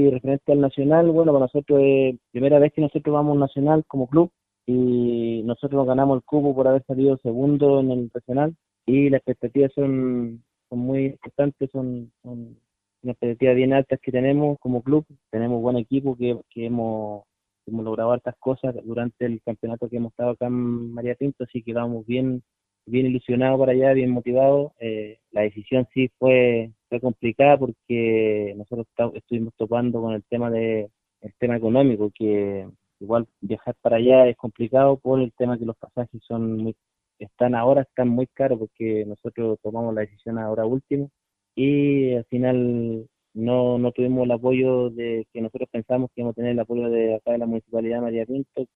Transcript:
Y referente al Nacional, bueno, para nosotros es primera vez que nosotros vamos a un Nacional como club y nosotros nos ganamos el cupo por haber salido segundo en el Nacional y las expectativas son muy importantes, son unas expectativas bien altas que tenemos como club. Tenemos buen equipo que hemos logrado hartas cosas durante el campeonato que hemos estado acá en María Pinto, así que vamos bien ilusionados para allá, bien motivados. La decisión sí fue complicada porque nosotros estuvimos topando con el tema económico, que igual viajar para allá es complicado por el tema que los pasajes están muy caros porque nosotros tomamos la decisión ahora último y al final no tuvimos el apoyo de que nosotros pensamos que íbamos a tener el apoyo de acá de la Municipalidad de María Pinto,